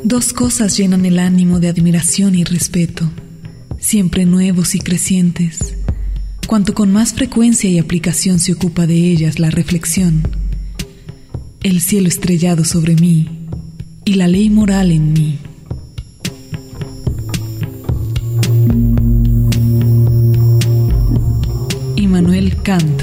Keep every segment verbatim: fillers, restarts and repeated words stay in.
Dos cosas llenan el ánimo de admiración y respeto, siempre nuevos y crecientes, cuanto con más frecuencia y aplicación se ocupa de ellas la reflexión. El cielo estrellado sobre mí y la ley moral en mí. Immanuel Kant.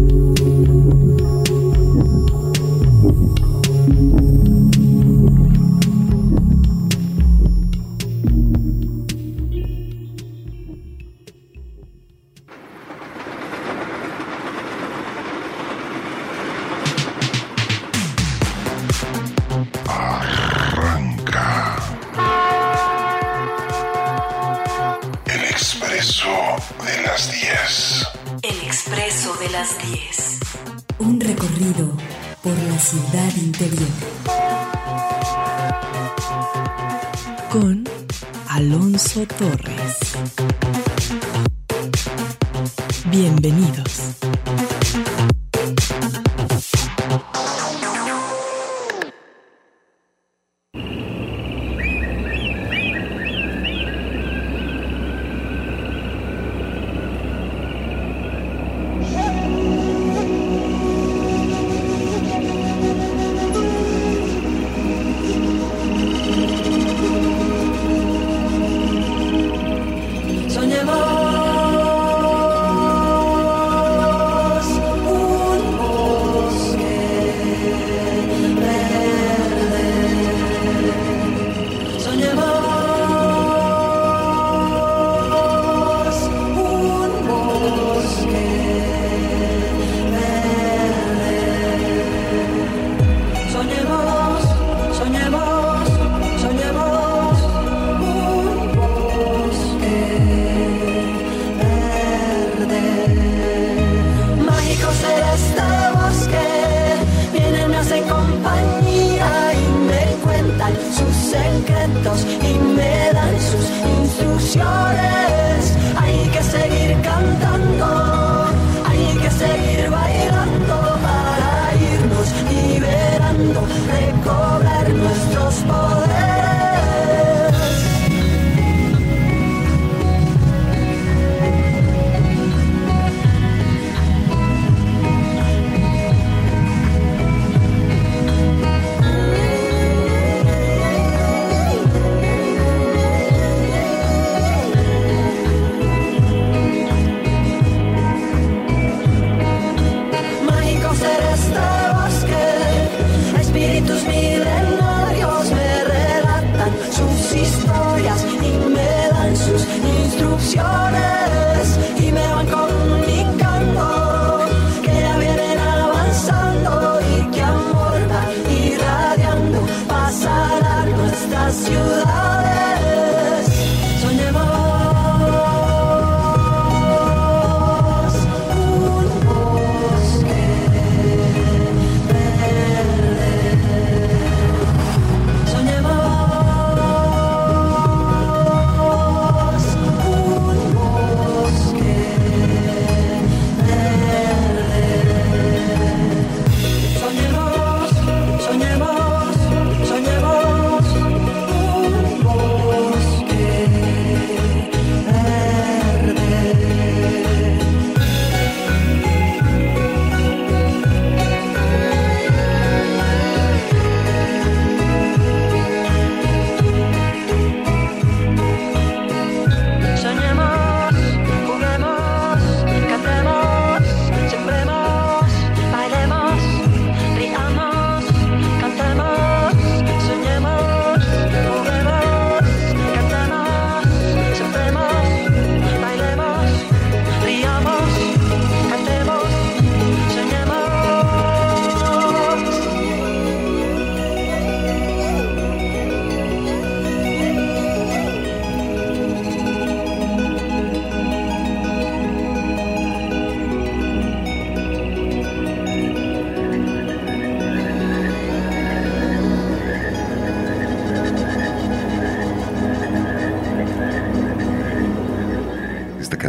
Un recorrido por la ciudad interior. Con Alonso Torres. Bienvenidos. Soñemos un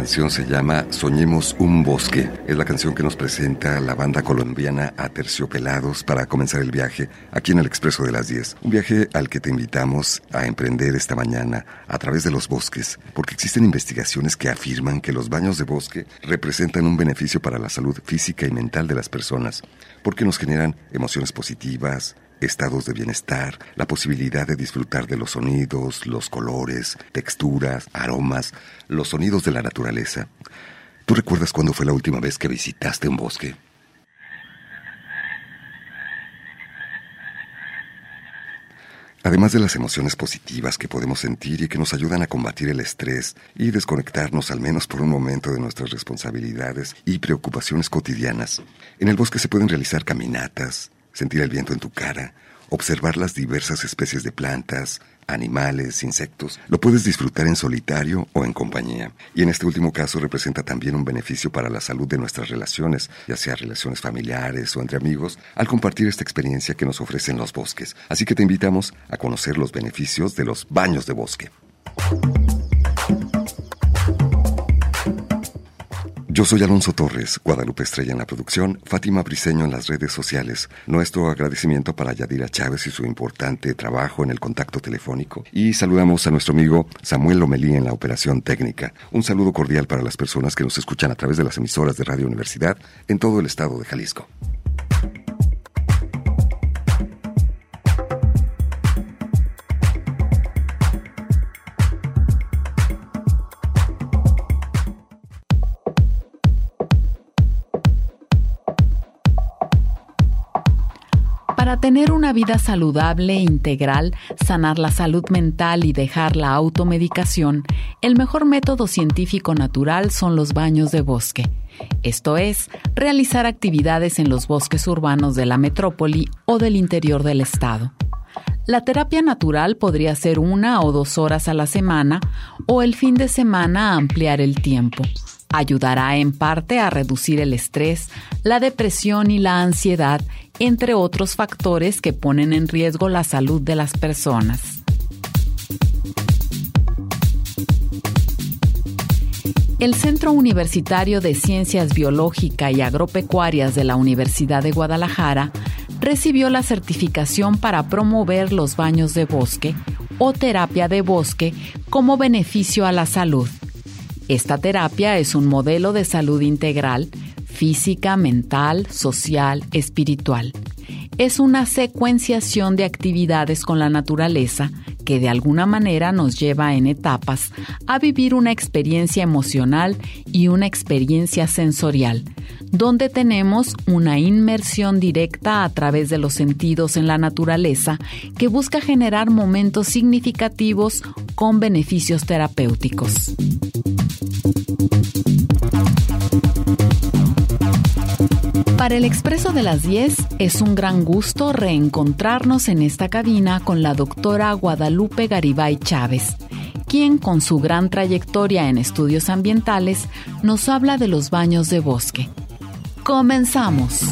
canción se llama Soñemos un bosque. Es la canción que nos presenta la banda colombiana Aterciopelados para comenzar el viaje aquí en el Expreso de las diez. Un viaje al que te invitamos a emprender esta mañana a través de los bosques, porque existen investigaciones que afirman que los baños de bosque representan un beneficio para la salud física y mental de las personas, porque nos generan emociones positivas, estados de bienestar, la posibilidad de disfrutar de los sonidos, los colores, texturas, aromas, los sonidos de la naturaleza. ¿Tú recuerdas cuándo fue la última vez que visitaste un bosque? Además de las emociones positivas que podemos sentir y que nos ayudan a combatir el estrés y desconectarnos al menos por un momento de nuestras responsabilidades y preocupaciones cotidianas, en el bosque se pueden realizar caminatas, sentir el viento en tu cara, observar las diversas especies de plantas, animales, insectos. Lo puedes disfrutar en solitario o en compañía. Y en este último caso representa también un beneficio para la salud de nuestras relaciones, ya sea relaciones familiares o entre amigos, al compartir esta experiencia que nos ofrecen los bosques. Así que te invitamos a conocer los beneficios de los baños de bosque. Yo soy Alonso Torres, Guadalupe Estrella en la producción, Fátima Briceño en las redes sociales. Nuestro agradecimiento para Yadira Chávez y su importante trabajo en el contacto telefónico. Y saludamos a nuestro amigo Samuel Lomelí en la operación técnica. Un saludo cordial para las personas que nos escuchan a través de las emisoras de Radio Universidad en todo el estado de Jalisco. Para tener una vida saludable e integral, sanar la salud mental y dejar la automedicación, el mejor método científico natural son los baños de bosque. Esto es, realizar actividades en los bosques urbanos de la metrópoli o del interior del estado. La terapia natural podría ser una o dos horas a la semana o el fin de semana ampliar el tiempo. Ayudará en parte a reducir el estrés, la depresión y la ansiedad, entre otros factores que ponen en riesgo la salud de las personas. El Centro Universitario de Ciencias Biológica y Agropecuarias de la Universidad de Guadalajara recibió la certificación para promover los baños de bosque o terapia de bosque como beneficio a la salud. Esta terapia es un modelo de salud integral, física, mental, social, espiritual. Es una secuenciación de actividades con la naturaleza que de alguna manera nos lleva en etapas a vivir una experiencia emocional y una experiencia sensorial, donde tenemos una inmersión directa a través de los sentidos en la naturaleza que busca generar momentos significativos con beneficios terapéuticos. Para el Expreso de las diez es un gran gusto reencontrarnos en esta cabina con la doctora Guadalupe Garibay Chávez, quien con su gran trayectoria en estudios ambientales nos habla de los baños de bosque. ¡Comenzamos!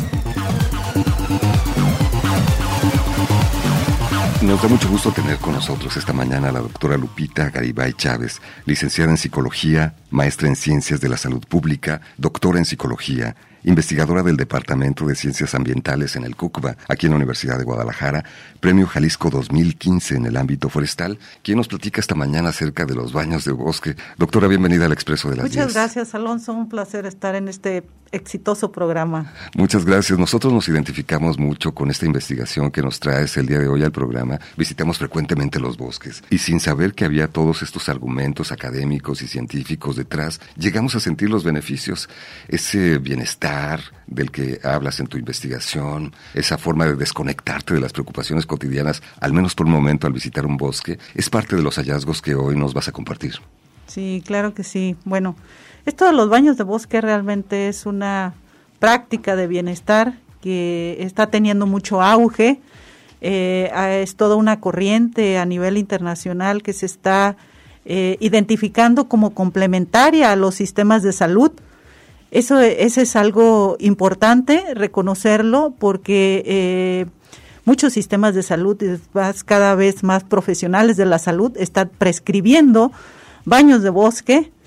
Nos da mucho gusto tener con nosotros esta mañana a la doctora Lupita Garibay Chávez, licenciada en Psicología, maestra en Ciencias de la Salud Pública, doctora en Psicología, investigadora del Departamento de Ciencias Ambientales en el CUCBA, aquí en la Universidad de Guadalajara, Premio Jalisco dos mil quince en el ámbito forestal, quien nos platica esta mañana acerca de los baños de bosque. Doctora, bienvenida al Expreso de las diez. Muchas gracias, Alonso, un placer estar en este exitoso programa. Muchas gracias. Nosotros nos identificamos mucho con esta investigación que nos traes el día de hoy al programa. Visitamos frecuentemente los bosques y sin saber que había todos estos argumentos académicos y científicos detrás, llegamos a sentir los beneficios, ese bienestar del que hablas en tu investigación, esa forma de desconectarte de las preocupaciones cotidianas, al menos por un momento al visitar un bosque, es parte de los hallazgos que hoy nos vas a compartir. Sí, claro que sí. Bueno, esto de los baños de bosque realmente es una práctica de bienestar que está teniendo mucho auge. Eh, es toda una corriente a nivel internacional que se está eh, identificando como complementaria a los sistemas de salud. Eso, eso es algo importante, reconocerlo, porque eh, muchos sistemas de salud, cada vez más profesionales de la salud, están prescribiendo baños de bosque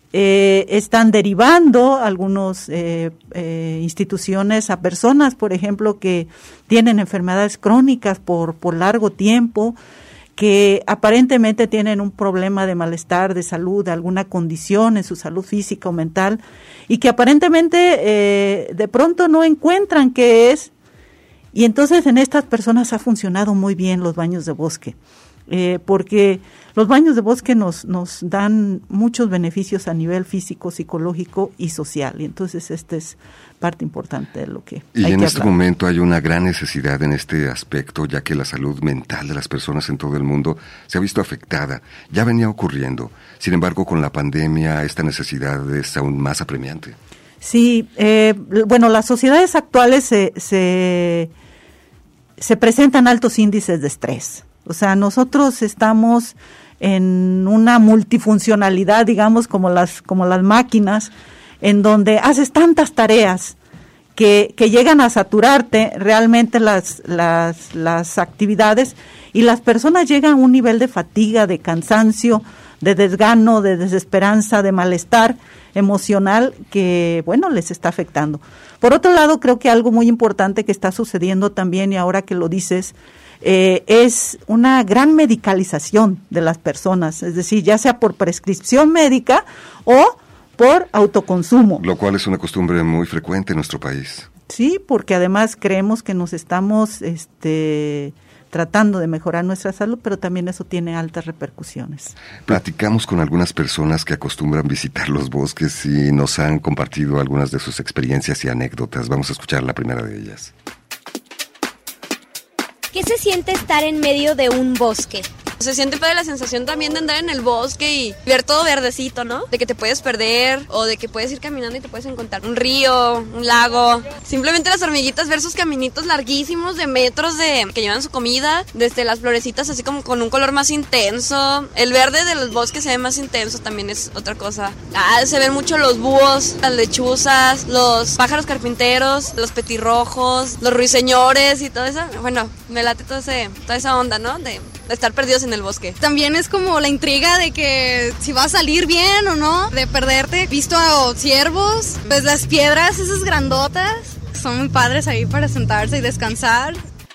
Eh, están derivando algunas eh, eh, instituciones a personas, por ejemplo, que tienen enfermedades crónicas por, por largo tiempo, que aparentemente tienen un problema de malestar, de salud, alguna condición en su salud física o mental, y que aparentemente eh, de pronto no encuentran qué es, y entonces en estas personas ha funcionado muy bien los baños de bosque. Eh, porque los baños de bosque nos, nos dan muchos beneficios a nivel físico, psicológico y social. Y entonces esta es parte importante de lo que y hay en que este hablar. momento hay una gran necesidad en este aspecto, ya que la salud mental de las personas en todo el mundo se ha visto afectada. Ya venía ocurriendo. Sin embargo, con la pandemia esta necesidad es aún más apremiante. Sí, eh, bueno, las sociedades actuales se, se, se presentan altos índices de estrés. O sea, nosotros estamos en una multifuncionalidad, digamos, como las, como las máquinas, en donde haces tantas tareas que, que llegan a saturarte realmente las, las, las actividades, y las personas llegan a un nivel de fatiga, de cansancio, de desgano, de desesperanza, de malestar emocional que, bueno, les está afectando. Por otro lado, creo que algo muy importante que está sucediendo también, y ahora que lo dices, Eh, es una gran medicalización de las personas, es decir, ya sea por prescripción médica o por autoconsumo. Lo cual es una costumbre muy frecuente en nuestro país. Sí, porque además creemos que nos estamos este, tratando de mejorar nuestra salud, pero también eso tiene altas repercusiones. Platicamos con algunas personas que acostumbran visitar los bosques y nos han compartido algunas de sus experiencias y anécdotas. Vamos a escuchar la primera de ellas. ¿Qué se siente estar en medio de un bosque? Se siente padre la sensación también de andar en el bosque y ver todo verdecito, ¿no? De que te puedes perder o de que puedes ir caminando y te puedes encontrar un río, un lago. Simplemente las hormiguitas, ver sus caminitos larguísimos de metros de que llevan su comida, desde las florecitas así como con un color más intenso. El verde de los bosques se ve más intenso, también es otra cosa. Ah, se ven mucho los búhos, las lechuzas, los pájaros carpinteros, los petirrojos, los ruiseñores y todo eso. Bueno, me late todo ese, toda esa onda, ¿no? De, de estar perdidos en el bosque. También es como la intriga de que si va a salir bien o no, de perderte. Visto a ciervos, pues las piedras esas grandotas son muy padres ahí para sentarse y descansar.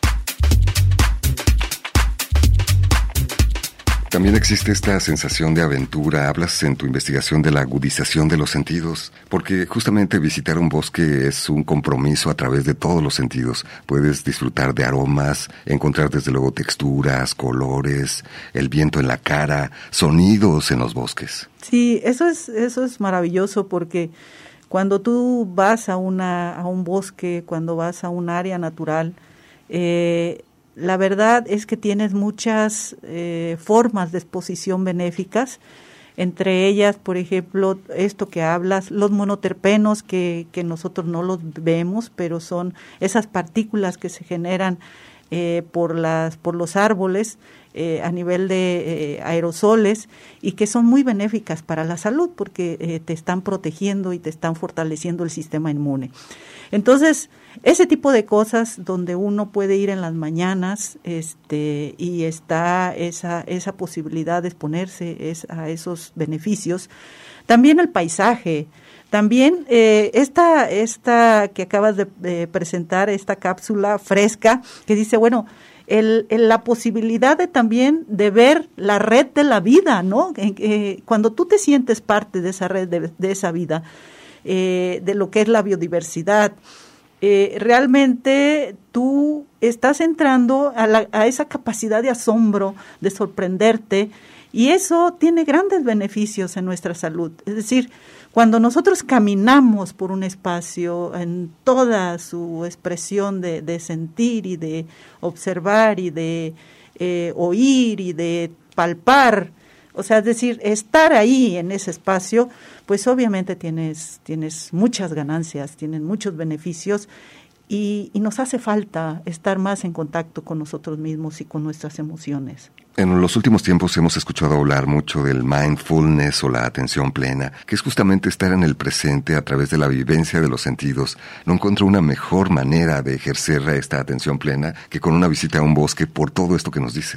También existe esta sensación de aventura. Hablas en tu investigación de la agudización de los sentidos, porque justamente visitar un bosque es un compromiso a través de todos los sentidos. Puedes disfrutar de aromas, encontrar desde luego texturas, colores, el viento en la cara, sonidos en los bosques. Sí, eso es, eso es maravilloso, porque cuando tú vas a, una, a un bosque, cuando vas a un área natural, eh, la verdad es que tienes muchas eh, formas de exposición benéficas, entre ellas, por ejemplo, esto que hablas, los monoterpenos que, que nosotros no los vemos, pero son esas partículas que se generan eh, por, las, por los árboles eh, a nivel de eh, aerosoles, y que son muy benéficas para la salud porque eh, te están protegiendo y te están fortaleciendo el sistema inmune. Entonces, ese tipo de cosas donde uno puede ir en las mañanas este, y está esa, esa posibilidad de exponerse es, a esos beneficios. También el paisaje, también eh, esta, esta que acabas de, de presentar, esta cápsula fresca que dice, bueno, el, el, la posibilidad de también de ver la red de la vida, ¿no? Eh, eh, cuando tú te sientes parte de esa red, de, de esa vida, eh, de lo que es la biodiversidad, Eh, realmente tú estás entrando a, la, a esa capacidad de asombro, de sorprenderte, y eso tiene grandes beneficios en nuestra salud. Es decir, cuando nosotros caminamos por un espacio en toda su expresión de, de sentir y de observar y de eh, oír y de palpar, o sea, es decir, estar ahí en ese espacio, pues obviamente tienes, tienes muchas ganancias, tienes muchos beneficios, y, y nos hace falta estar más en contacto con nosotros mismos y con nuestras emociones. En los últimos tiempos hemos escuchado hablar mucho del mindfulness o la atención plena, que es justamente estar en el presente a través de la vivencia de los sentidos. ¿No encuentro una mejor manera de ejercer esta atención plena que con una visita a un bosque por todo esto que nos dices?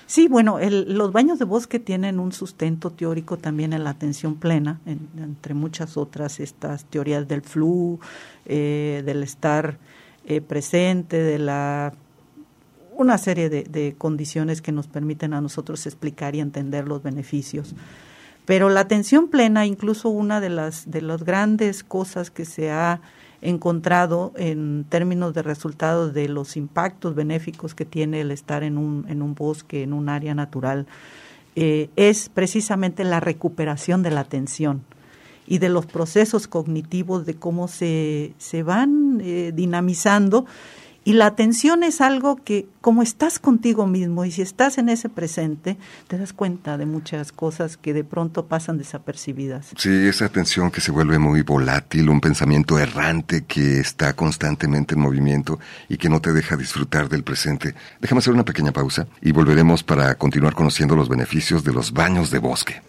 Sí, bueno, el, los baños de bosque tienen un sustento teórico también en la atención plena, en, entre muchas otras estas teorías del flu, eh, del estar eh, presente, de la una serie de, de condiciones que nos permiten a nosotros explicar y entender los beneficios. Pero la atención plena, incluso una de las de las grandes cosas que se ha encontrado en términos de resultados de los impactos benéficos que tiene el estar en un en un bosque, en un área natural, eh, es precisamente la recuperación de la atención y de los procesos cognitivos, de cómo se, se van eh, dinamizando. Y la atención es algo que, como estás contigo mismo y si estás en ese presente, te das cuenta de muchas cosas que de pronto pasan desapercibidas. Sí, esa atención que se vuelve muy volátil, un pensamiento errante que está constantemente en movimiento y que no te deja disfrutar del presente. Déjame hacer una pequeña pausa y volveremos para continuar conociendo los beneficios de los baños de bosque.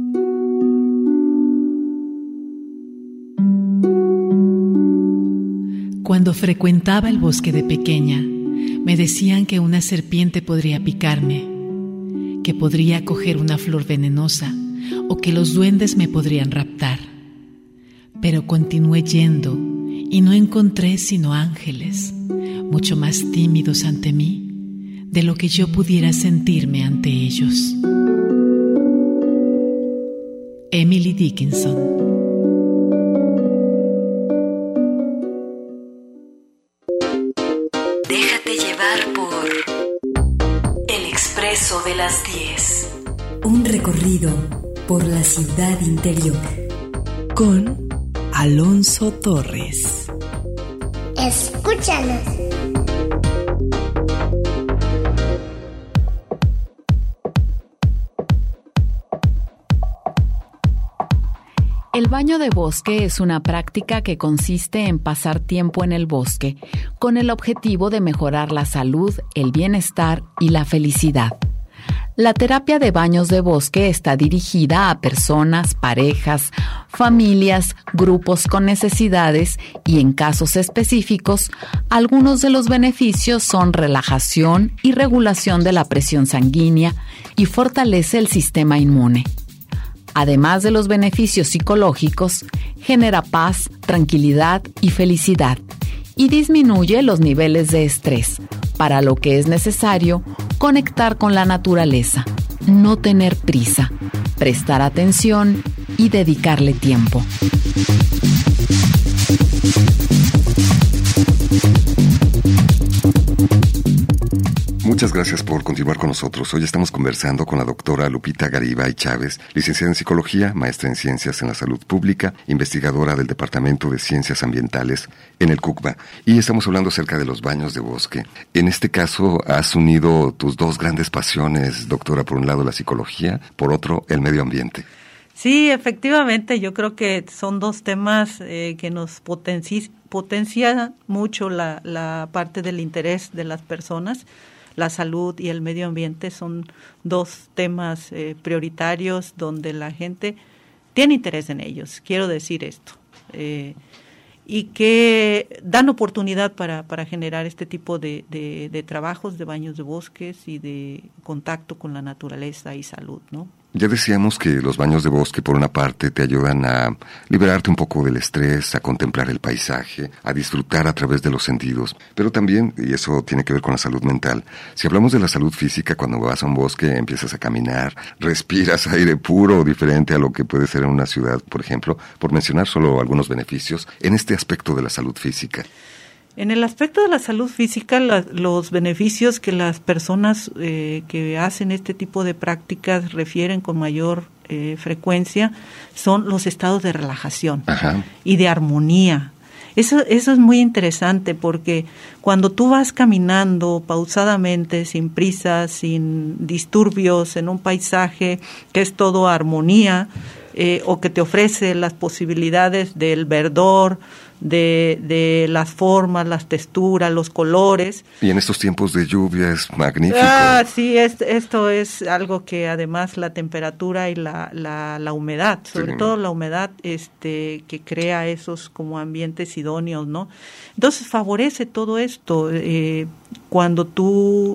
Cuando frecuentaba el bosque de pequeña, me decían que una serpiente podría picarme, que podría coger una flor venenosa o que los duendes me podrían raptar. Pero continué yendo y no encontré sino ángeles, mucho más tímidos ante mí de lo que yo pudiera sentirme ante ellos. Emily Dickinson. De las diez. Un recorrido por la ciudad interior. Con Alonso Torres. Escúchanos. El baño de bosque es una práctica que consiste en pasar tiempo en el bosque con el objetivo de mejorar la salud, el bienestar y la felicidad. La terapia de baños de bosque está dirigida a personas, parejas, familias, grupos con necesidades y, en casos específicos, algunos de los beneficios son relajación y regulación de la presión sanguínea y fortalece el sistema inmune. Además de los beneficios psicológicos, genera paz, tranquilidad y felicidad y disminuye los niveles de estrés, para lo que es necesario conectar con la naturaleza, no tener prisa, prestar atención y dedicarle tiempo. Muchas gracias por continuar con nosotros. Hoy estamos conversando con la doctora Lupita Garibay Chávez, licenciada en Psicología, maestra en Ciencias en la Salud Pública, investigadora del Departamento de Ciencias Ambientales en el CUCBA. Y estamos hablando acerca de los baños de bosque. En este caso, has unido tus dos grandes pasiones, doctora, por un lado la psicología, por otro el medio ambiente. Sí, efectivamente, yo creo que son dos temas eh, que nos potenci- potencian mucho la, la parte del interés de las personas. La salud y el medio ambiente son dos temas eh, prioritarios donde la gente tiene interés en ellos, quiero decir esto, eh, y que dan oportunidad para, para generar este tipo de, de, de trabajos de baños de bosques y de contacto con la naturaleza y salud, ¿no? Ya decíamos que los baños de bosque, por una parte, te ayudan a liberarte un poco del estrés, a contemplar el paisaje, a disfrutar a través de los sentidos. Pero también, y eso tiene que ver con la salud mental, si hablamos de la salud física, cuando vas a un bosque empiezas a caminar, respiras aire puro, diferente a lo que puede ser en una ciudad, por ejemplo, por mencionar solo algunos beneficios en este aspecto de la salud física. En el aspecto de la salud física, la, los beneficios que las personas eh, que hacen este tipo de prácticas refieren con mayor eh, frecuencia son los estados de relajación. Ajá. Y de armonía. Eso, eso es muy interesante porque cuando tú vas caminando pausadamente, sin prisa, sin disturbios, en un paisaje que es todo armonía, eh, o que te ofrece las posibilidades del verdor, de, de las formas, las texturas, los colores. Y en estos tiempos de lluvia es magnífico. Ah, sí, es, esto es algo que además la temperatura y la, la, la humedad, sobre sí. todo la humedad este que crea esos como ambientes idóneos, ¿no? Entonces favorece todo esto. Eh, cuando tú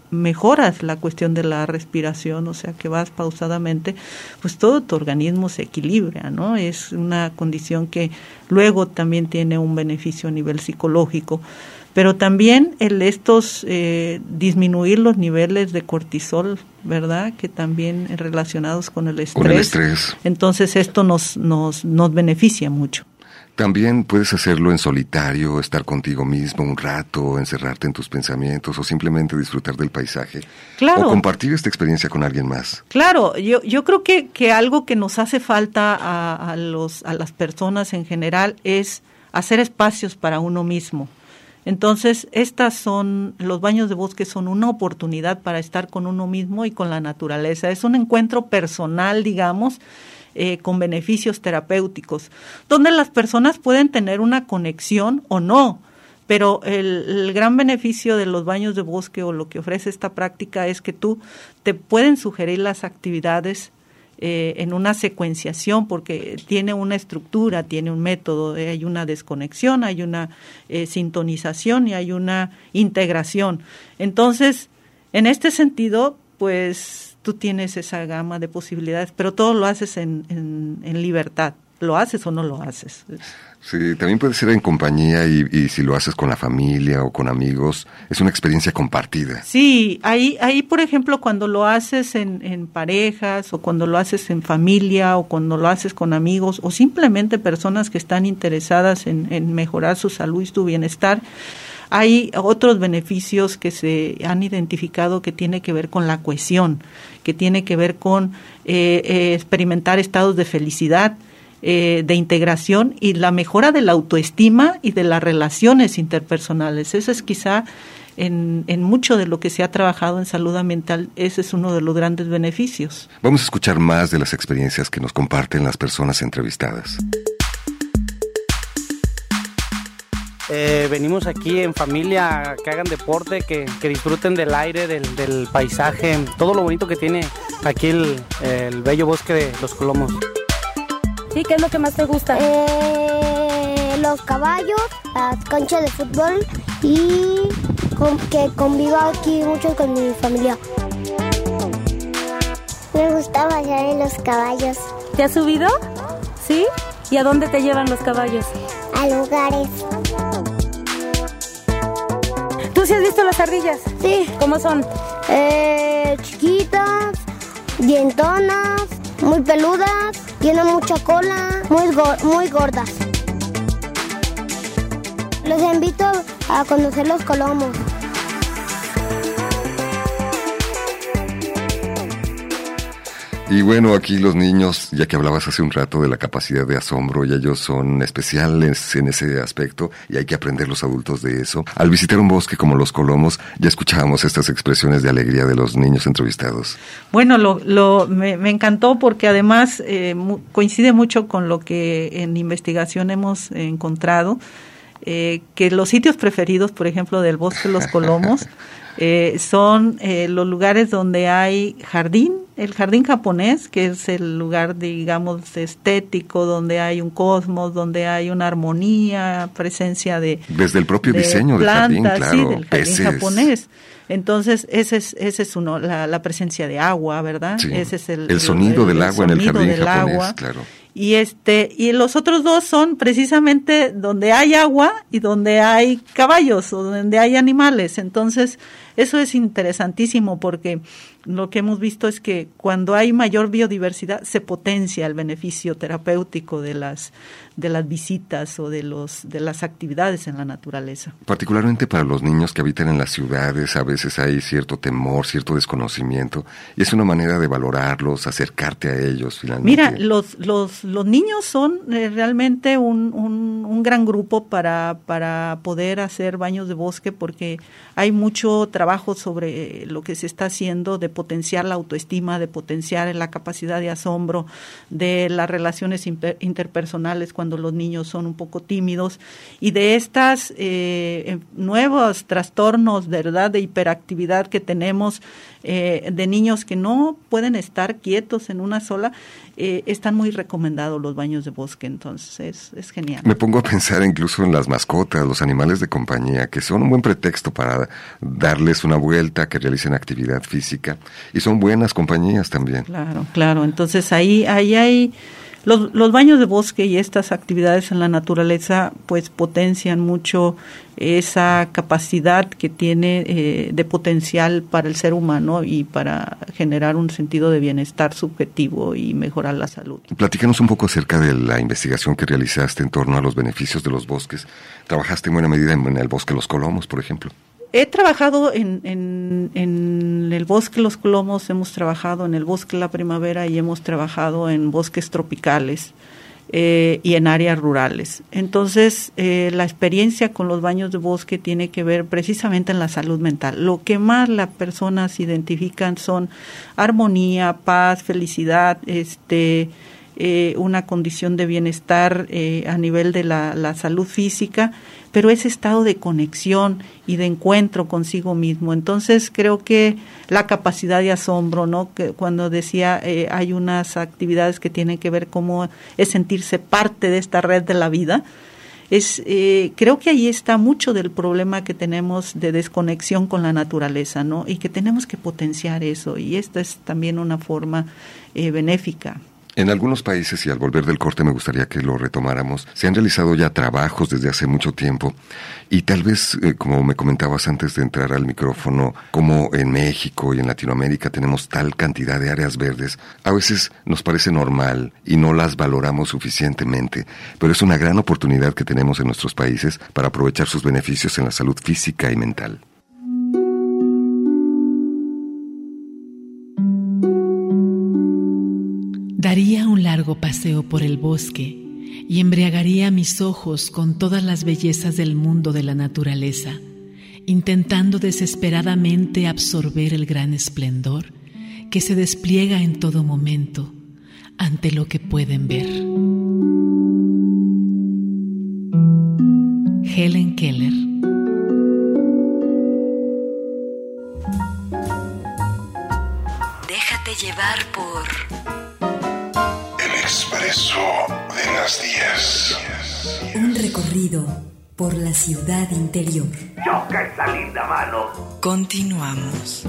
mejoras la cuestión de la respiración, o sea que vas pausadamente, pues todo tu organismo se equilibra, ¿no? Es una condición que luego también tiene un beneficio a nivel psicológico, pero también el estos eh, disminuir los niveles de cortisol, ¿verdad? Que también relacionados con el estrés. Con el estrés. Entonces esto nos nos nos beneficia mucho. También puedes hacerlo en solitario, estar contigo mismo un rato, encerrarte en tus pensamientos o simplemente disfrutar del paisaje. Claro. O compartir esta experiencia con alguien más. Claro, yo yo creo que, que algo que nos hace falta a, a, los, a las personas en general es hacer espacios para uno mismo. Entonces, estas son, los baños de bosque son una oportunidad para estar con uno mismo y con la naturaleza. Es un encuentro personal, digamos, Eh, con beneficios terapéuticos, donde las personas pueden tener una conexión o no, pero el, el gran beneficio de los baños de bosque o lo que ofrece esta práctica es que tú te pueden sugerir las actividades eh, en una secuenciación, porque tiene una estructura, tiene un método, eh, hay una desconexión, hay una eh, sintonización y hay una integración. Entonces, en este sentido, pues tú tienes esa gama de posibilidades, pero todo lo haces en, en, en libertad. ¿Lo haces o no lo haces? Sí, también puede ser en compañía y, y si lo haces con la familia o con amigos, es una experiencia compartida. Sí, ahí, ahí por ejemplo, cuando lo haces en, en parejas o cuando lo haces en familia o cuando lo haces con amigos o simplemente personas que están interesadas en, en mejorar su salud y su bienestar, hay otros beneficios que se han identificado que tiene que ver con la cohesión, que tiene que ver con eh, eh, experimentar estados de felicidad, eh, de integración y la mejora de la autoestima y de las relaciones interpersonales. Eso es quizá en, en mucho de lo que se ha trabajado en salud ambiental, ese es uno de los grandes beneficios. Vamos a escuchar más de las experiencias que nos comparten las personas entrevistadas. Eh, venimos aquí en familia, que hagan deporte, que, que disfruten del aire, del, del paisaje, todo lo bonito que tiene aquí el, el bello bosque de Los Colomos. Sí, ¿qué es lo que más te gusta? Eh, los caballos, las canchas de fútbol y con, que convivo aquí mucho con mi familia. Me gusta bajar en los caballos. ¿Te has subido? ¿Sí? ¿Y a dónde te llevan los caballos? A lugares. ¿Tú sí has visto las ardillas? Sí. ¿Cómo son? Eh, chiquitas, dientonas, muy peludas, tienen mucha cola, muy, go- muy gordas. Los invito a conocer Los Colomos. Y bueno, aquí los niños, ya que hablabas hace un rato de la capacidad de asombro, y ellos son especiales en ese aspecto y hay que aprender los adultos de eso. Al visitar un bosque como Los Colomos, ya escuchábamos estas expresiones de alegría de los niños entrevistados. Bueno, lo, lo me, me encantó porque además eh, mu- coincide mucho con lo que en investigación hemos eh, encontrado, eh, que los sitios preferidos, por ejemplo, del bosque Los Colomos, eh, son eh, los lugares donde hay jardín, el jardín japonés, que es el lugar, digamos, estético, donde hay un cosmos, donde hay una armonía, presencia de... Desde el propio de diseño plantas, del jardín, claro, sí, del jardín peces. japonés. Entonces, ese es ese es uno, la, la presencia de agua, ¿verdad? Sí. Ese es el, el sonido el, del el agua en el sonido jardín del japonés, agua. claro. Y este y los otros dos son precisamente donde hay agua y donde hay caballos o donde hay animales. Entonces, eso es interesantísimo porque lo que hemos visto es que cuando hay mayor biodiversidad se potencia el beneficio terapéutico de las de las visitas o de los de las actividades en la naturaleza. Particularmente para los niños que habitan en las ciudades, a veces hay cierto temor, cierto desconocimiento, y es una manera de valorarlos, acercarte a ellos finalmente. Mira, los los los niños son eh, realmente un, un un gran grupo para para poder hacer baños de bosque porque hay mucho trabajo sobre eh, lo que se está haciendo de potenciar la autoestima, de potenciar la capacidad de asombro, de las relaciones inter- interpersonales cuando los niños son un poco tímidos y de estas eh, nuevos trastornos, ¿verdad?, de hiperactividad que tenemos eh, de niños que no pueden estar quietos en una sola, eh, están muy recomendados los baños de bosque, entonces es, es genial. Me pongo a pensar incluso en las mascotas, los animales de compañía, que son un buen pretexto para darles una vuelta, que realicen actividad física, y son buenas compañías también. Claro, claro, entonces ahí, ahí hay... Los, los baños de bosque y estas actividades en la naturaleza pues potencian mucho esa capacidad que tiene eh, de potencial para el ser humano y para generar un sentido de bienestar subjetivo y mejorar la salud. Platícanos un poco acerca de la investigación que realizaste en torno a los beneficios de los bosques. Trabajaste en buena medida en, en el bosque Los Colomos, por ejemplo. He trabajado en, en, en el bosque Los Colomos, hemos trabajado en el bosque La Primavera y hemos trabajado en bosques tropicales eh, y en áreas rurales. Entonces, eh, la experiencia con los baños de bosque tiene que ver precisamente en la salud mental. Lo que más las personas identifican son armonía, paz, felicidad, este, eh, una condición de bienestar eh, a nivel de la, la salud física, pero ese estado de conexión y de encuentro consigo mismo. Entonces creo que la capacidad de asombro, ¿no? Que cuando decía eh, hay unas actividades que tienen que ver cómo es sentirse parte de esta red de la vida, es eh, creo que ahí está mucho del problema que tenemos de desconexión con la naturaleza, ¿no? Y que tenemos que potenciar eso, y esta es también una forma eh, benéfica. En algunos países, y al volver del corte me gustaría que lo retomáramos, se han realizado ya trabajos desde hace mucho tiempo y tal vez, eh, como me comentabas antes de entrar al micrófono, como en México y en Latinoamérica tenemos tal cantidad de áreas verdes, a veces nos parece normal y no las valoramos suficientemente, pero es una gran oportunidad que tenemos en nuestros países para aprovechar sus beneficios en la salud física y mental. Daría un largo paseo por el bosque y embriagaría mis ojos con todas las bellezas del mundo de la naturaleza, intentando desesperadamente absorber el gran esplendor que se despliega en todo momento ante lo que pueden ver. Helen Keller. Déjate llevar por Expreso de las diez. Un recorrido por la ciudad interior. Choca esa linda mano. Continuamos.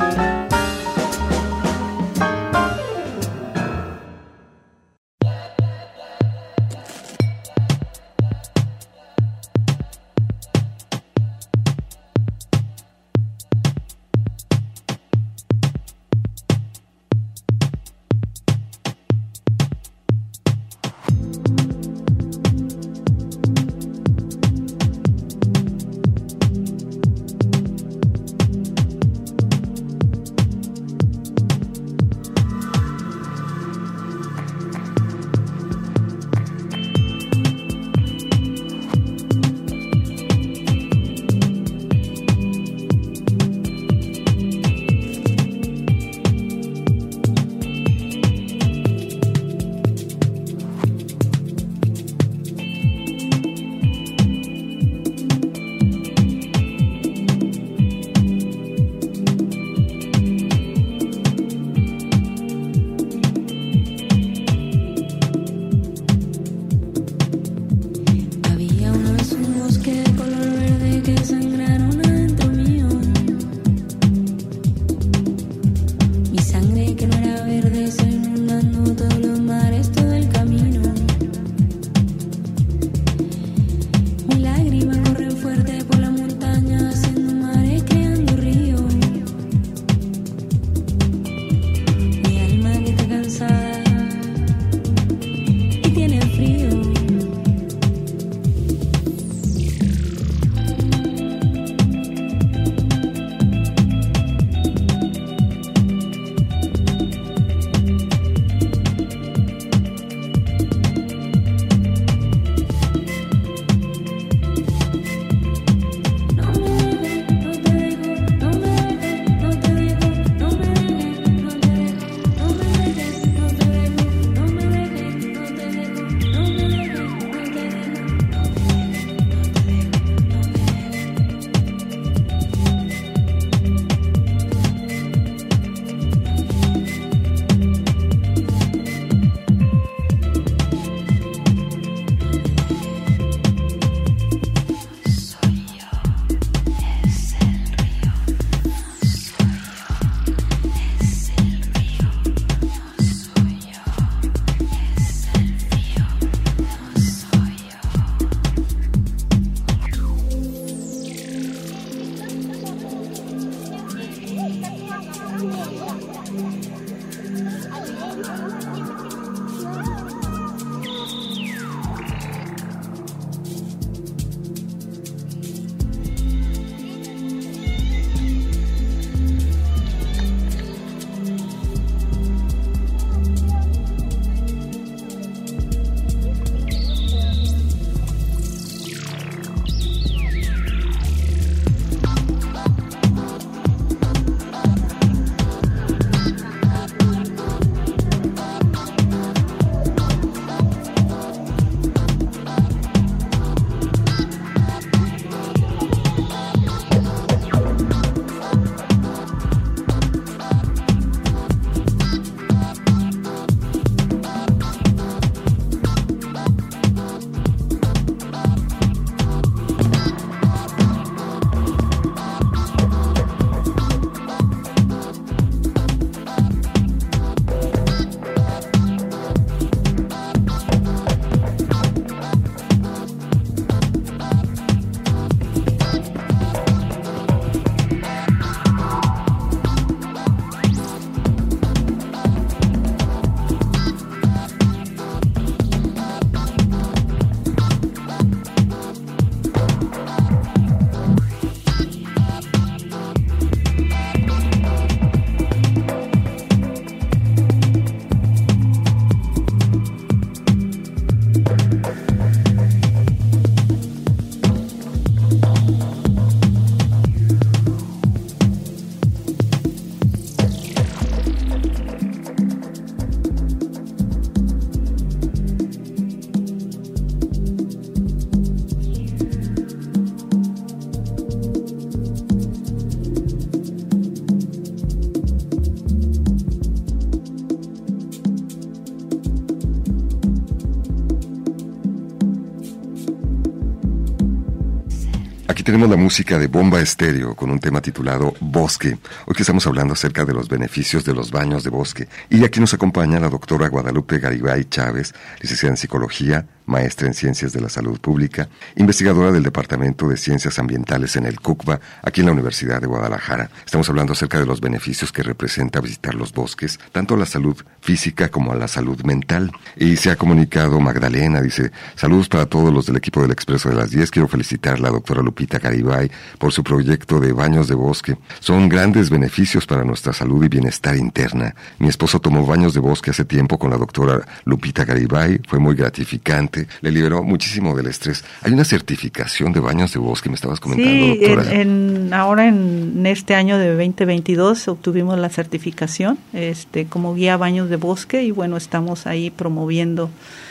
tenemos la música de Bomba Estéreo con un tema titulado Bosque. Hoy que estamos hablando acerca de los beneficios de los baños de bosque. Y aquí nos acompaña la doctora Guadalupe Garibay Chávez, licenciada en Psicología, maestra en Ciencias de la Salud Pública, investigadora del Departamento de Ciencias Ambientales en el CUCBA, aquí en la Universidad de Guadalajara. Estamos hablando acerca de los beneficios que representa visitar los bosques, tanto a la salud física como a la salud mental. Y se ha comunicado Magdalena, dice, saludos para todos los del equipo del Expreso de las diez. Quiero felicitar a la doctora Lupita Garibay por su proyecto de baños de bosque. Son grandes beneficios para nuestra salud y bienestar interna. Mi esposo tomó baños de bosque hace tiempo con la doctora Lupita Garibay. Fue muy gratificante. Le liberó muchísimo del estrés. Hay una certificación de baños de bosque, me estabas comentando, sí, doctora. En, en, ahora en este año de veinte veintidós obtuvimos la certificación este, como guía a baños de bosque y bueno, estamos ahí promoviendo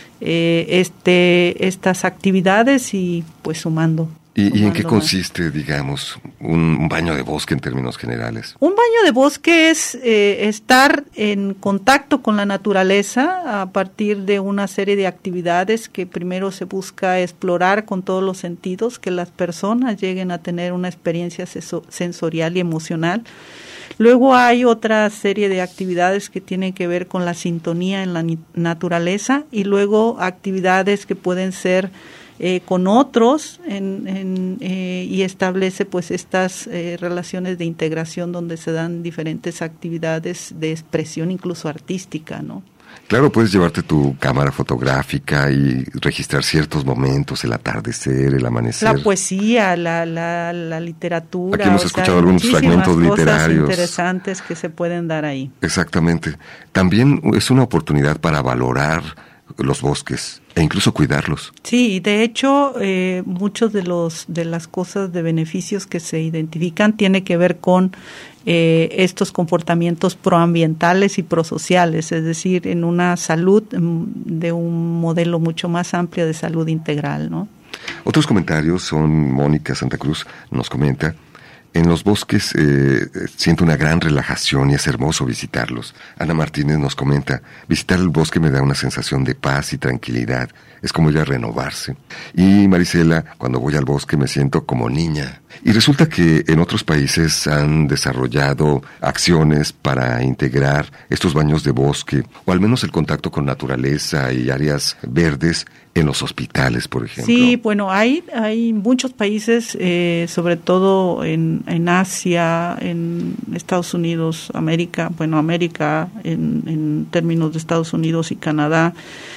eh, este estas actividades y pues sumando. ¿Y, ¿Y en qué consiste, digamos, un, un baño de bosque en términos generales? Un baño de bosque es eh, estar en contacto con la naturaleza a partir de una serie de actividades que primero se busca explorar con todos los sentidos, que las personas lleguen a tener una experiencia sensorial y emocional. Luego hay otra serie de actividades que tienen que ver con la sintonía en la naturaleza y luego actividades que pueden ser Eh, con otros en, en, eh, y establece pues estas eh, relaciones de integración donde se dan diferentes actividades de expresión incluso artística, ¿no? Claro, puedes llevarte tu cámara fotográfica y registrar ciertos momentos, el atardecer, el amanecer. La poesía, la, la, la literatura. Aquí hemos escuchado algunos fragmentos literarios interesantes que se pueden dar ahí. Exactamente. También es una oportunidad para valorar los bosques e incluso cuidarlos. Sí, de hecho, eh, muchos de los de las cosas de beneficios que se identifican tiene que ver con eh, estos comportamientos proambientales y prosociales, es decir, en una salud de un modelo mucho más amplio de salud integral, ¿no? Otros comentarios son, Mónica Santa Cruz nos comenta, en los bosques eh, siento una gran relajación y es hermoso visitarlos. Ana Martínez nos comenta, visitar el bosque me da una sensación de paz y tranquilidad, es como ya renovarse. Y Marisela, cuando voy al bosque me siento como niña. Y resulta que en otros países han desarrollado acciones para integrar estos baños de bosque, o al menos el contacto con naturaleza y áreas verdes en los hospitales, por ejemplo. Sí, bueno, hay hay muchos países, eh, sobre todo en, en Asia, en Estados Unidos, América, bueno, América en, en términos de Estados Unidos y Canadá,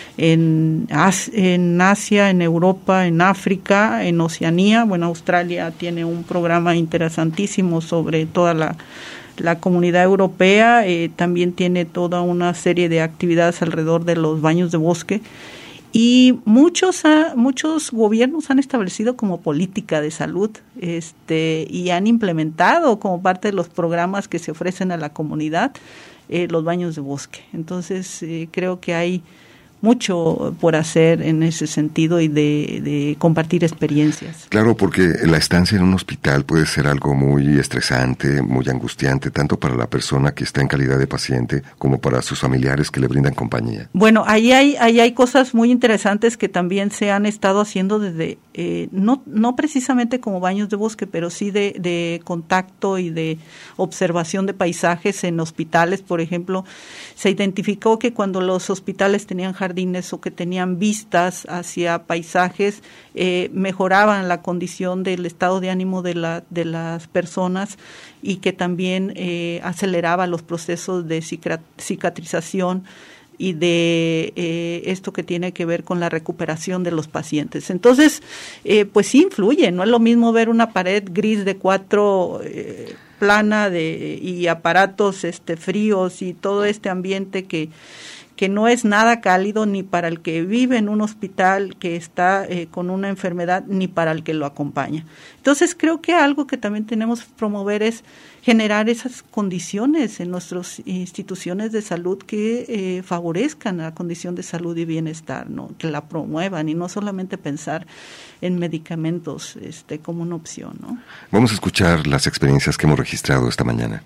en, en Asia, en Europa, en África, en Oceanía. Bueno, Australia tiene un programa interesantísimo sobre toda la La comunidad europea, eh, también tiene toda una serie de actividades alrededor de los baños de bosque. Y muchos ha, muchos gobiernos han establecido como política de salud este y han implementado como parte de los programas que se ofrecen a la comunidad eh, los baños de bosque. Entonces eh, creo que hay mucho por hacer en ese sentido y de, de compartir experiencias. Claro, porque la estancia en un hospital puede ser algo muy estresante, muy angustiante, tanto para la persona que está en calidad de paciente como para sus familiares que le brindan compañía. Bueno, ahí hay ahí hay cosas muy interesantes que también se han estado haciendo desde, eh, no no precisamente como baños de bosque, pero sí de, de contacto y de observación de paisajes en hospitales. Por ejemplo, se identificó que cuando los hospitales tenían jardines o que tenían vistas hacia paisajes, eh, mejoraban la condición del estado de ánimo de la de las personas y que también eh, aceleraba los procesos de cicatrización y de eh, esto que tiene que ver con la recuperación de los pacientes. Entonces, eh, pues sí influye, no es lo mismo ver una pared gris de cuatro eh, plana de y aparatos este fríos y todo este ambiente que que no es nada cálido ni para el que vive en un hospital que está eh, con una enfermedad ni para el que lo acompaña. Entonces creo que algo que también tenemos que promover es generar esas condiciones en nuestras instituciones de salud que eh, favorezcan la condición de salud y bienestar, ¿no? Que la promuevan y no solamente pensar en medicamentos este, como una opción, ¿no? Vamos a escuchar las experiencias que hemos registrado esta mañana.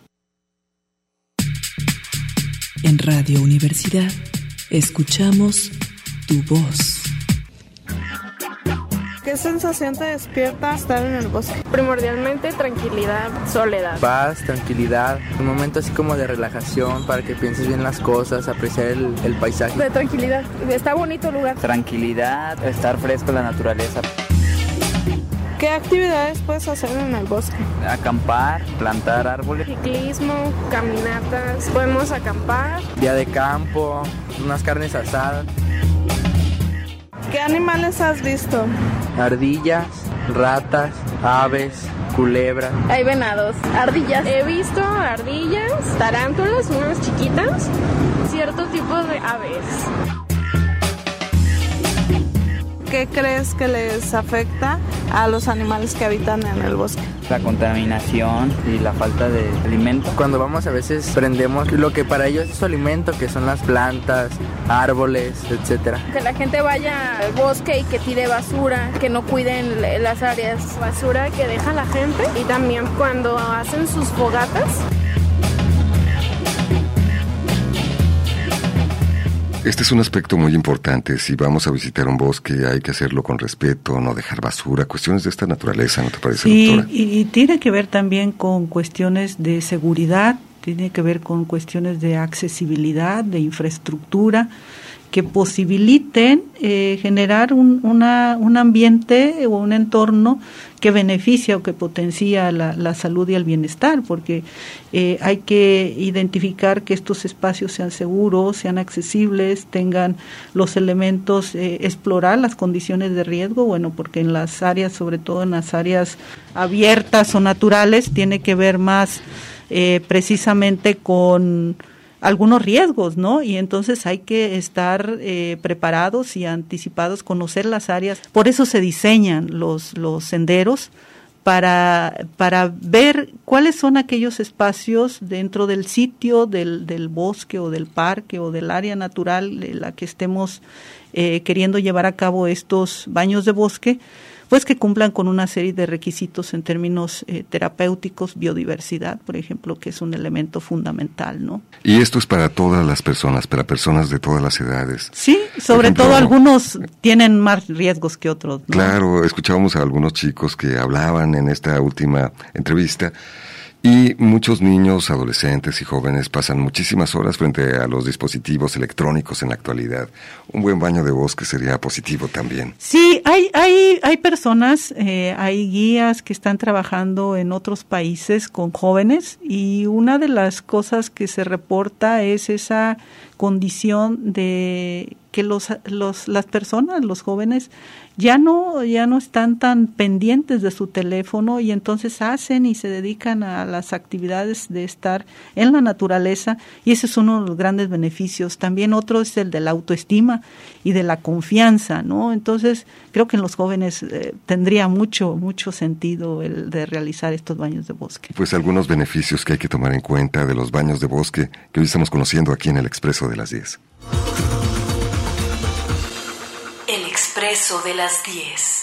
En Radio Universidad, escuchamos tu voz. ¿Qué sensación te despierta estar en el bosque? Primordialmente tranquilidad, soledad. Paz, tranquilidad, un momento así como de relajación para que pienses bien las cosas, apreciar el, el paisaje. De tranquilidad, está bonito el lugar. Tranquilidad, estar fresco en la naturaleza. ¿Qué actividades puedes hacer en el bosque? Acampar, plantar árboles. Ciclismo, caminatas, podemos acampar. Día de campo, unas carnes asadas. ¿Qué animales has visto? Ardillas, ratas, aves, culebras. Hay venados, ardillas. He visto ardillas, tarántulas, unas chiquitas, cierto tipo de aves. ¿Qué crees que les afecta a los animales que habitan en el bosque? La contaminación y la falta de alimento. Cuando vamos a veces prendemos lo que para ellos es su alimento, que son las plantas, árboles, etcétera. Que la gente vaya al bosque y que tire basura, que no cuiden las áreas basura que deja la gente, y también cuando hacen sus fogatas. Este es un aspecto muy importante. Si vamos a visitar un bosque hay que hacerlo con respeto, no dejar basura, cuestiones de esta naturaleza, ¿no te parece, sí, doctora? Y, y tiene que ver también con cuestiones de seguridad, tiene que ver con cuestiones de accesibilidad, de infraestructura, que posibiliten eh, generar un, una, un ambiente o un entorno que beneficia o que potencia la, la salud y el bienestar, porque eh, hay que identificar que estos espacios sean seguros, sean accesibles, tengan los elementos, eh, explorar las condiciones de riesgo, bueno, porque en las áreas, sobre todo en las áreas abiertas o naturales, tiene que ver más eh, precisamente con algunos riesgos, ¿no? Y entonces hay que estar eh, preparados y anticipados, conocer las áreas. Por eso se diseñan los los senderos para para ver cuáles son aquellos espacios dentro del sitio del del bosque o del parque o del área natural en la que estemos eh, queriendo llevar a cabo estos baños de bosque, pues que cumplan con una serie de requisitos en términos eh, terapéuticos, biodiversidad, por ejemplo, que es un elemento fundamental, ¿no? Y esto es para todas las personas, para personas de todas las edades. Sí, sobre ejemplo, todo algunos tienen más riesgos que otros, ¿no? Claro, escuchábamos a algunos chicos que hablaban en esta última entrevista. Y muchos niños, adolescentes y jóvenes pasan muchísimas horas frente a los dispositivos electrónicos en la actualidad. Un buen baño de bosque sería positivo también. Sí, hay hay hay personas, eh, hay guías que están trabajando en otros países con jóvenes, y una de las cosas que se reporta es esa condición de que los los las personas, los jóvenes ya no ya no están tan pendientes de su teléfono, y entonces hacen y se dedican a las actividades de estar en la naturaleza, y ese es uno de los grandes beneficios. También otro es el de la autoestima y de la confianza, ¿no? Entonces creo que en los jóvenes eh, tendría mucho mucho sentido el de realizar estos baños de bosque. Pues algunos beneficios que hay que tomar en cuenta de los baños de bosque que hoy estamos conociendo aquí en el Expreso de las diez. El Expreso de las diez.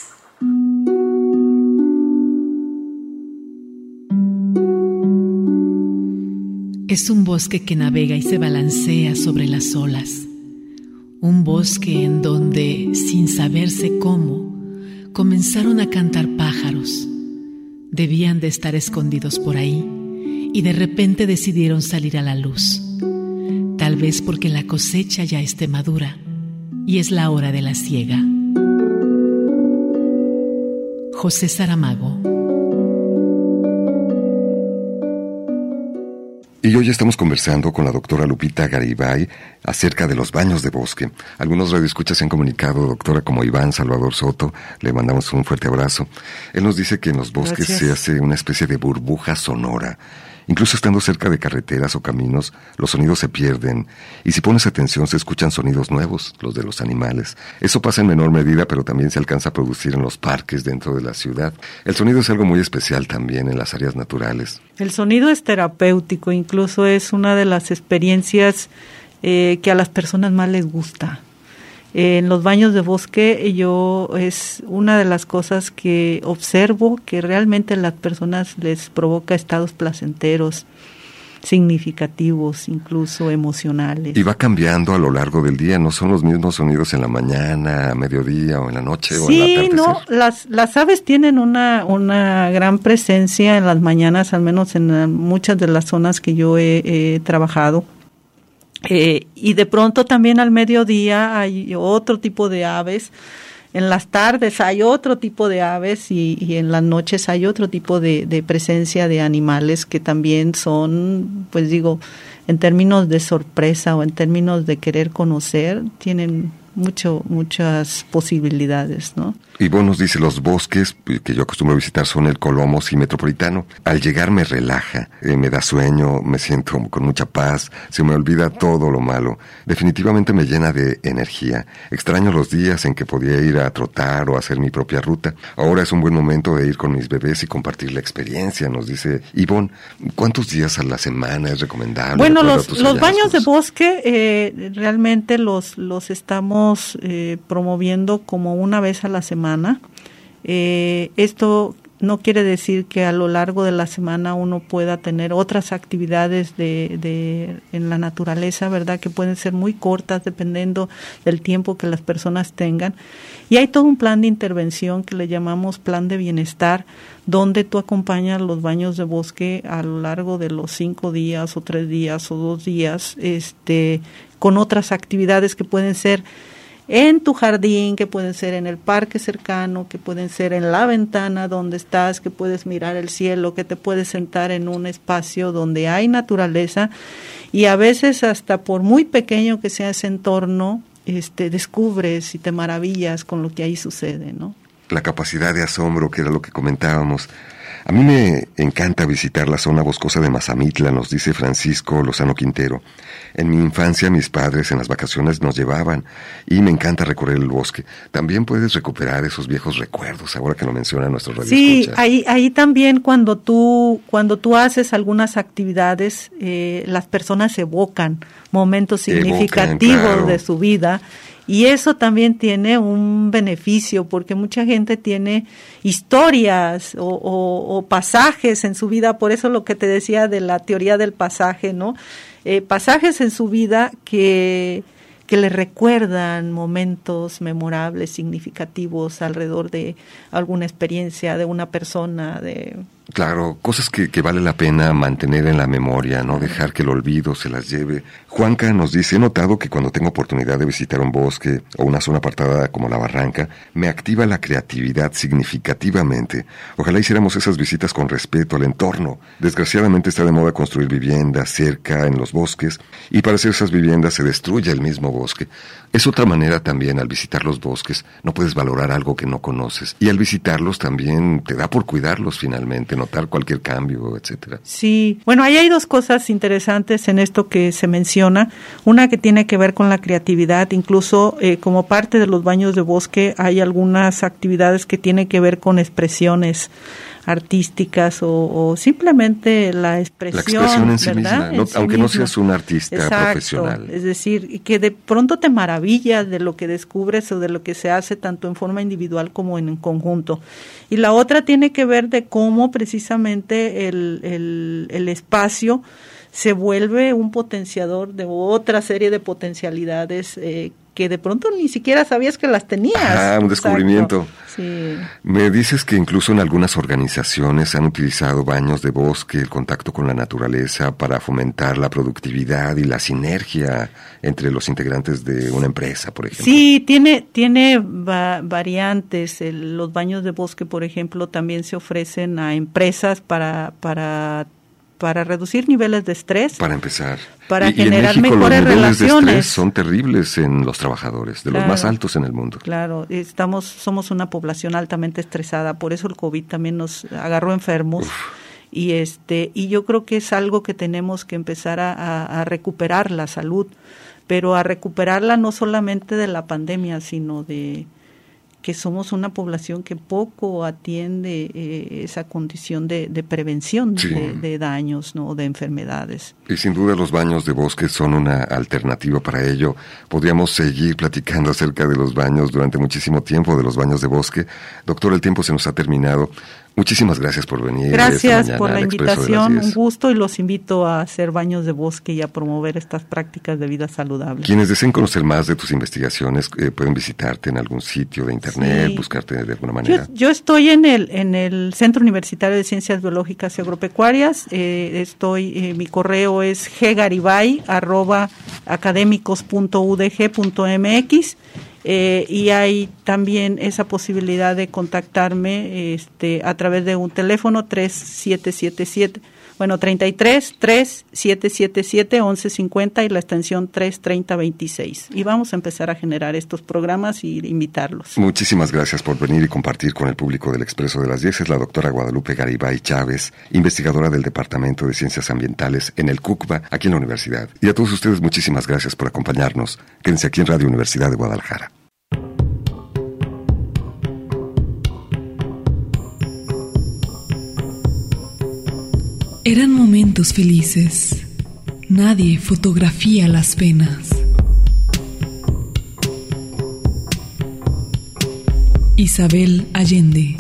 Es un bosque que navega y se balancea sobre las olas. Un bosque en donde, sin saberse cómo, comenzaron a cantar pájaros. Debían de estar escondidos por ahí y de repente decidieron salir a la luz. Tal vez porque la cosecha ya esté madura y es la hora de la siega. José Saramago. Y hoy estamos conversando con la doctora Lupita Garibay acerca de los baños de bosque. Algunos radioescuchas se han comunicado, doctora, como Iván Salvador Soto. Le mandamos un fuerte abrazo. Él nos dice que en los bosques Gracias. Se hace una especie de burbuja sonora. Incluso estando cerca de carreteras o caminos, los sonidos se pierden, y si pones atención se escuchan sonidos nuevos, los de los animales. Eso pasa en menor medida, pero también se alcanza a producir en los parques dentro de la ciudad. El sonido es algo muy especial también en las áreas naturales. El sonido es terapéutico, incluso es una de las experiencias eh, que a las personas más les gusta. En los baños de bosque yo es una de las cosas que observo que realmente a las personas les provoca estados placenteros. significativos, incluso emocionales. Y va cambiando a lo largo del día, no son los mismos sonidos en la mañana, a mediodía o en la noche sí, o en la tarde. no, las, las aves tienen una, una gran presencia en las mañanas, al menos en uh, muchas de las zonas que yo he, he trabajado. Eh, y de pronto también al mediodía hay otro tipo de aves, en las tardes hay otro tipo de aves y, y en las noches hay otro tipo de, de presencia de animales que también son, pues digo, en términos de sorpresa o en términos de querer conocer, tienen mucho muchas posibilidades, ¿no? Ivonne nos dice, los bosques que yo acostumbro a visitar son el Colomos y Metropolitano. Al llegar me relaja, eh, me da sueño, me siento con mucha paz, se me olvida todo lo malo. Definitivamente me llena de energía. Extraño los días en que podía ir a trotar o hacer mi propia ruta. Ahora es un buen momento de ir con mis bebés y compartir la experiencia, nos dice Ivonne. ¿Cuántos días a la semana es recomendable? Bueno, los, los baños de bosque eh, realmente los, los estamos eh, promoviendo como una vez a la semana. Eh, esto no quiere decir que a lo largo de la semana uno pueda tener otras actividades de, de en la naturaleza, ¿verdad? Que pueden ser muy cortas dependiendo del tiempo que las personas tengan. Y hay todo un plan de intervención que le llamamos plan de bienestar, donde tú acompañas los baños de bosque a lo largo de los cinco días o tres días o dos días, este, con otras actividades que pueden ser en tu jardín, que pueden ser en el parque cercano, que pueden ser en la ventana donde estás, que puedes mirar el cielo, que te puedes sentar en un espacio donde hay naturaleza, y a veces hasta por muy pequeño que sea ese entorno, este, descubres y te maravillas con lo que ahí sucede, ¿no? La capacidad de asombro, que era lo que comentábamos. A mí me encanta visitar la zona boscosa de Mazamitla, nos dice Francisco Lozano Quintero. En mi infancia mis padres en las vacaciones nos llevaban y me encanta recorrer el bosque. También puedes recuperar esos viejos recuerdos, ahora que lo menciona nuestro radioescucha. Sí, ahí, ahí también cuando tú, cuando tú haces algunas actividades, eh, las personas evocan momentos significativos evocan, claro, de su vida. Y eso también tiene un beneficio, porque mucha gente tiene historias o, o, o pasajes en su vida, por eso lo que te decía de la teoría del pasaje, ¿no? Eh, pasajes en su vida que, que le recuerdan momentos memorables, significativos alrededor de alguna experiencia de una persona, de... Claro, cosas que, que vale la pena mantener en la memoria, no dejar que el olvido se las lleve. Juanca nos dice, he notado que cuando tengo oportunidad de visitar un bosque o una zona apartada como la barranca, me activa la creatividad significativamente. Ojalá hiciéramos esas visitas con respeto al entorno. Desgraciadamente está de moda construir viviendas cerca en los bosques, y para hacer esas viviendas se destruye el mismo bosque. Es otra manera también, al visitar los bosques, no puedes valorar algo que no conoces, y al visitarlos también te da por cuidarlos finalmente, notar cualquier cambio, etcétera. Sí, bueno, ahí hay dos cosas interesantes en esto que se menciona. Una que tiene que ver con la creatividad, incluso eh, como parte de los baños de bosque hay algunas actividades que tienen que ver con expresiones artísticas o, o simplemente la expresión, la expresión en sí ¿verdad? misma, no, en sí aunque mismo. No seas un artista Exacto, profesional. Es decir, que de pronto te maravillas de lo que descubres o de lo que se hace tanto en forma individual como en conjunto. Y la otra tiene que ver de cómo precisamente el, el, el espacio se vuelve un potenciador de otra serie de potencialidades eh, que de pronto ni siquiera sabías que las tenías. Ah, un descubrimiento. Sí. Me dices que incluso en algunas organizaciones han utilizado baños de bosque, el contacto con la naturaleza para fomentar la productividad y la sinergia entre los integrantes de una empresa, por ejemplo. Sí, tiene tiene va, variantes. El, los baños de bosque, por ejemplo, también se ofrecen a empresas para para para reducir niveles de estrés. Para empezar. Para y, generar y en México, mejores los niveles relaciones. De estrés son terribles en los trabajadores, de claro, los más altos en el mundo. Claro, estamos somos una población altamente estresada, por eso el COVID también nos agarró enfermos. Uf. Y este y yo creo que es algo que tenemos que empezar a, a, a recuperar la salud, pero a recuperarla no solamente de la pandemia, sino de que somos una población que poco atiende eh, esa condición de, de prevención sí. de, de daños, ¿no? De enfermedades. Y sin duda los baños de bosque son una alternativa para ello. Podríamos seguir platicando acerca de los baños durante muchísimo tiempo, de los baños de bosque. Doctor, el tiempo se nos ha terminado. Muchísimas gracias por venir. Gracias por la invitación, un gusto, y los invito a hacer baños de bosque y a promover estas prácticas de vida saludable. Quienes deseen conocer más de tus investigaciones eh, pueden visitarte en algún sitio de internet, sí. buscarte de alguna manera. Yo, yo estoy en el en el Centro Universitario de Ciencias Biológicas y Agropecuarias. Eh, estoy, eh, mi correo es ggaribay arroba académicos punto u d g punto m x. Eh, y hay también esa posibilidad de contactarme este, a través de un teléfono tres siete siete siete, bueno, treinta y tres, tres, siete siete siete, once cincuenta y la extensión tres treinta veintiséis. Y vamos a empezar a generar estos programas y invitarlos. Muchísimas gracias por venir y compartir con el público del Expreso de las diez. Es la doctora Guadalupe Garibay Chávez, investigadora del Departamento de Ciencias Ambientales en el CUCBA, aquí en la universidad. Y a todos ustedes, muchísimas gracias por acompañarnos. Quédense aquí en Radio Universidad de Guadalajara. Eran momentos felices. Nadie fotografía las penas. Isabel Allende.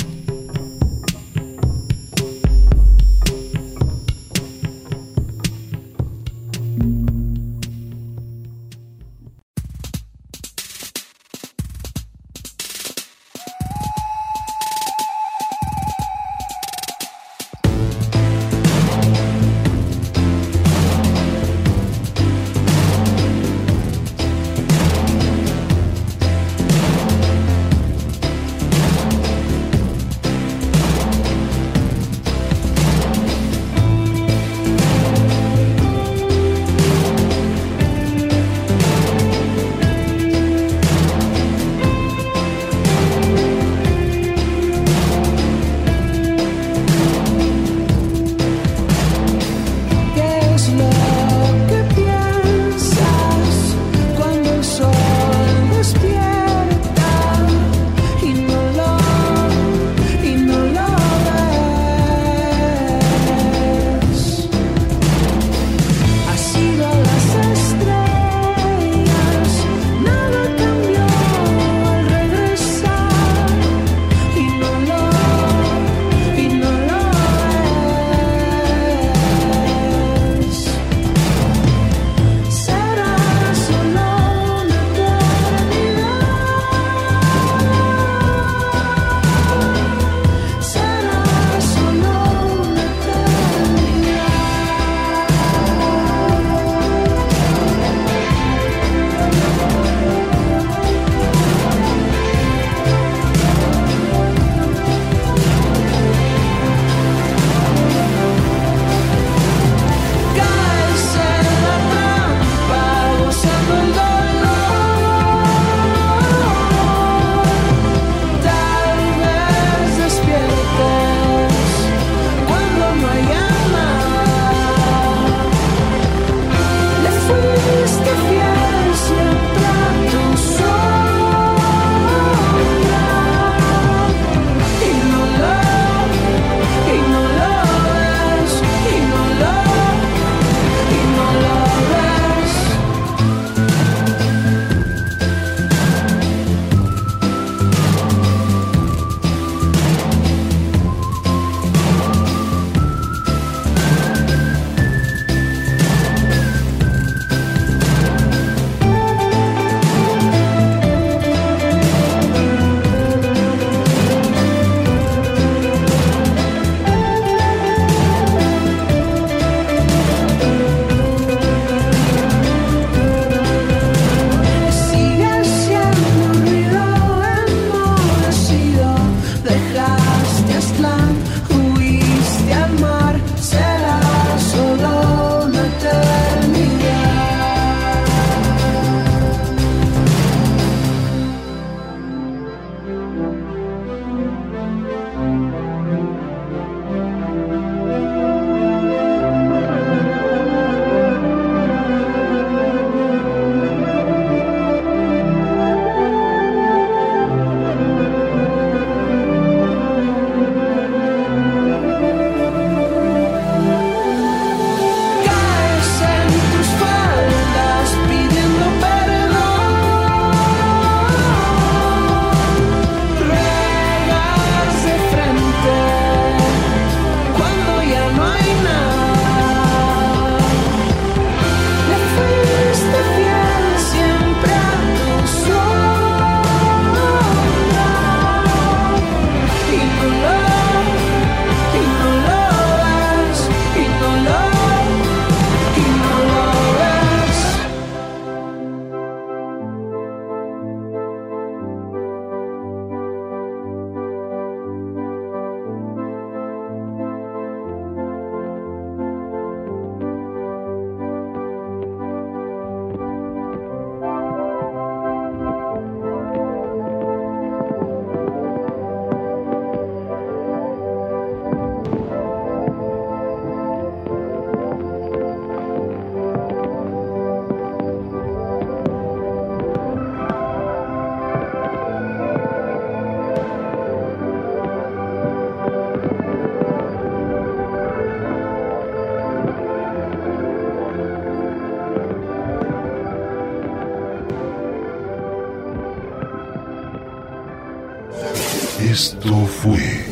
Esto fue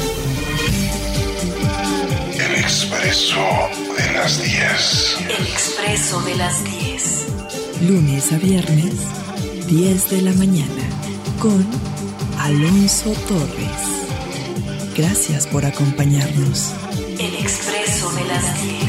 El Expreso de las diez. El Expreso de las diez. Lunes a viernes, diez de la mañana, con Alonso Torres. Gracias por acompañarnos. El Expreso de las diez.